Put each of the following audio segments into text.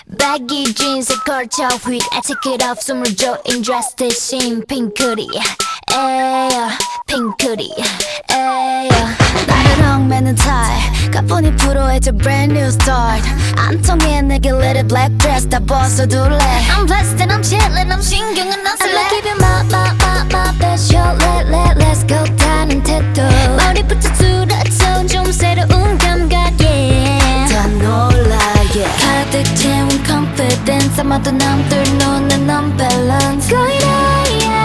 baggy jeans에 걸쳐 휙 I take it off 숨을 조인 dress 대신 핑크리 에어 핑크리 에어 나를 얽매는 tie 가뿐히 프로해줘 brand new start 안 통해 내게 little black dress 다 벗어둘래 I'm blessed and I'm chillin' I'm 신경은 안 쓸래 I give you my passion let's go 타는 태도 머리부터 뚫어져 좀 새로운 감각에 더 놀라 yeah 가득 채운 confidence 아마도 남들 눈엔 unbalance 거이라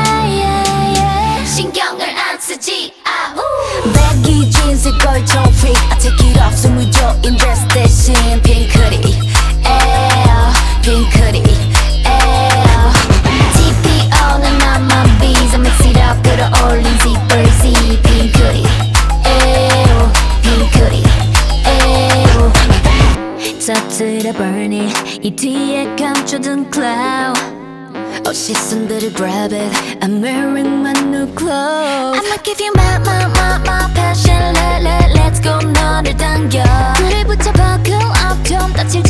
신경을 안 쓰지 baggy jeans에 걸쳐 freak I take it off 숨을 조인 dress 대신 핑크리 에어 핑크리 에어 TPO는 not my bees I mix it up 끌어올린 zipper Z 핑크리 에어 핑크리 에어 터뜨려 burn it 이 뒤에 감춰둔 cloud 시선들을 grab it I'm wearing my new clothes I'ma give you my passion let's go 너를 당겨 불을 붙여 buckle up 좀 다칠